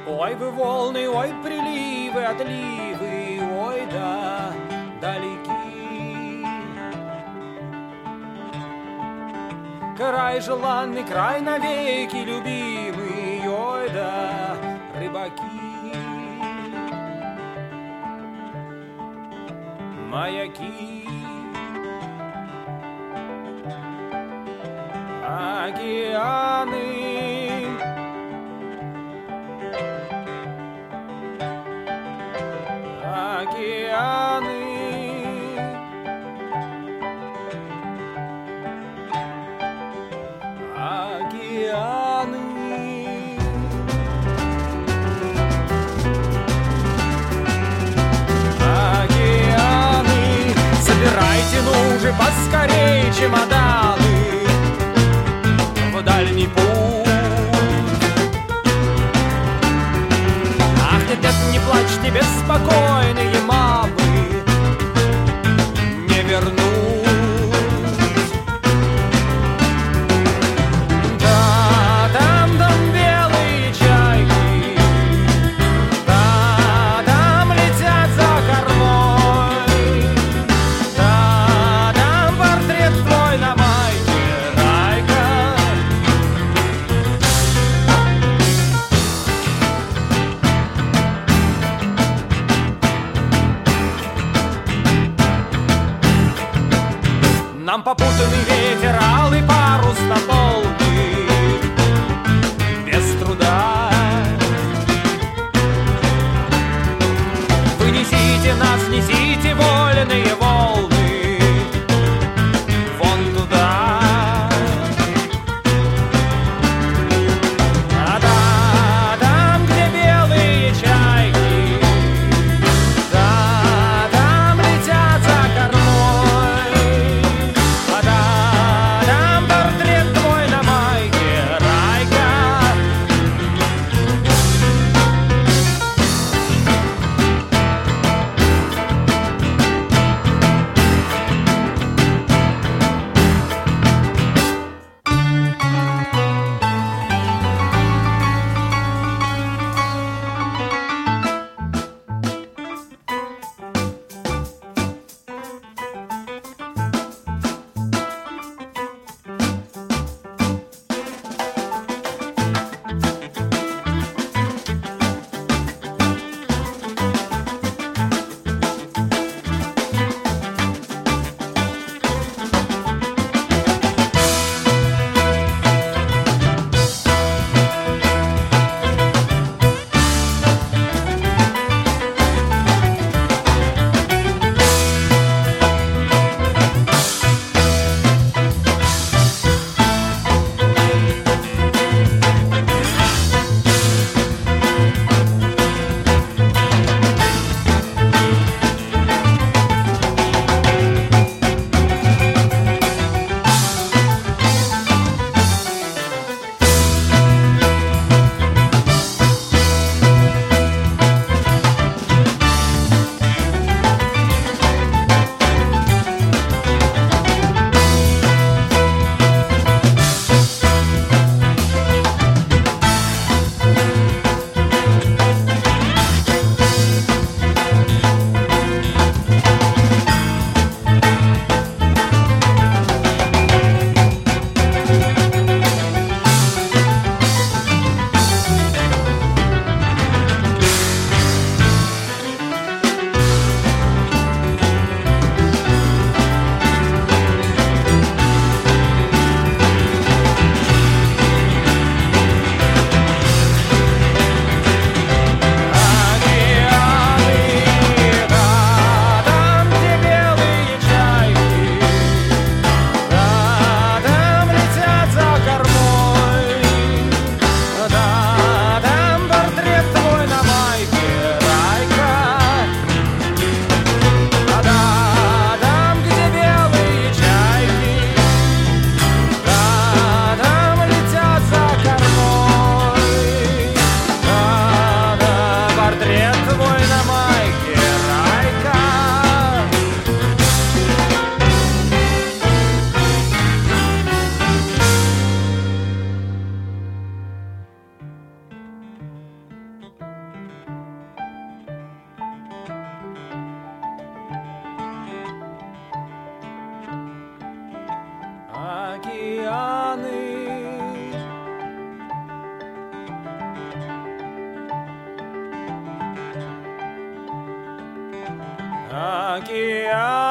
Ой, вы волны, ой, приливы, отливы, ой, да, далеки. Край желанный, край навеки любимый, ой, да, рыбаки. Маяки, океаны, океаны, океаны. Собирайте, ну уже поскорей чемоданы в дальний путь. Ах, нет, нет, не плачьте, беспокойные мамы, не вернуть. Да, там белые чайки, да, там летят за кормой. Нам попутанный ветер, алый парус на полдник, без труда. Вы несите нас, несите вольные волны вон туда. А да, там, где белые чайки, да, там летят за кормой. А да, океан.